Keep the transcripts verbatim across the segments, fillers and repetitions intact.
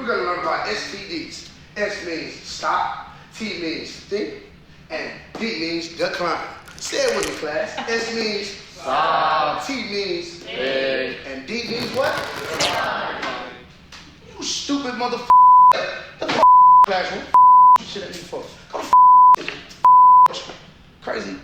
We're gonna learn about S T Ds. S means stop, T means think, and D means decline. Say it with me, class. S means stop, T means think, and D means what? Decline. You stupid motherfucker. The f classroom. You shit at me for. Go to f crazy.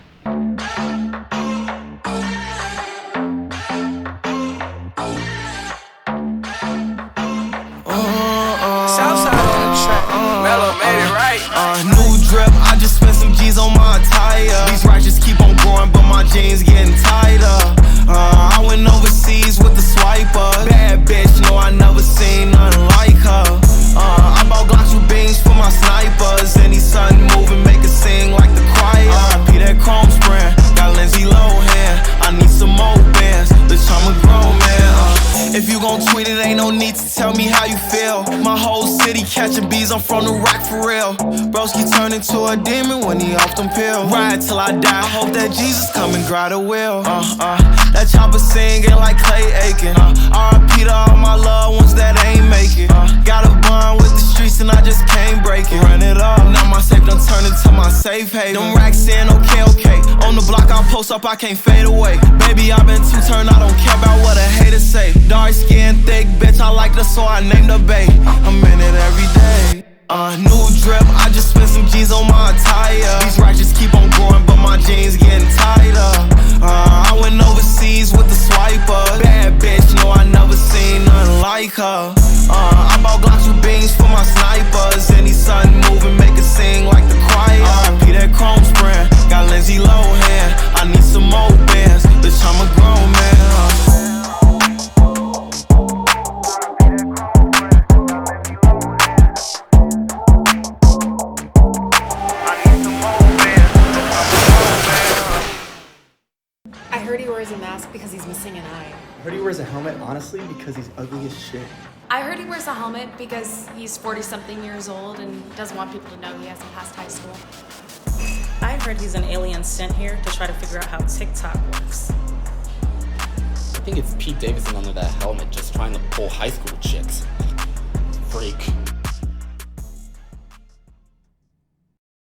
Uh, new drip, I just spent some G's on my attire. These righteous keep on growing, but my jeans getting tighter. Uh, I went overseas with the swiper. Bad bitch, no, I never seen nothing like her. Uh, I bought Glocks with beans for my snipers. Any sun moving, make it sing like the choir. Uh, P that chrome spraying, got Lindsay Lohan. I need some more bands, bitch, I'm a grown man. Uh, if you gon' tweet it, ain't no need to tell me how you feel. My whole city catching bees, I'm from the rock for real. Broski turn into a demon when he off them pills. Ride till I die, hope that Jesus come and grab the wheel. Uh, uh, that chopper singing like Clay Aiken. Uh, R I P to all my loved ones that ain't make it. Uh, got a bond with the streets and I just can't break it. Run it up, now my safe done turn into my safe haven. Them racks in, okay, okay. On the block I'll post up, I can't fade away. Baby, I been too turned, I don't care about what a hater say. Dark skin, thick bitch, I like the so I named her bae. I'm in it every day. Uh, new drip, I just spent some G's on my attire. These righteous keep on growing, but my jeans getting tighter. Uh, I went overseas with the swiper. Bad bitch, no, I never seen nothing like her. Uh, I bought Glocks with beans for my snipers. Any sun moving, make it sing like the choir. Uh, P that chrome spraying, got Lindsay Lohan. I need some more bands, bitch, I'm a grown man. Uh. I heard he wears a mask because he's missing an eye. I heard he wears a helmet, honestly, because he's ugly as shit. I heard he wears a helmet because he's forty-something years old and doesn't want people to know he hasn't passed high school. I heard he's an alien sent here to try to figure out how TikTok works. I think it's Pete Davidson under that helmet just trying to pull high school chicks. Freak.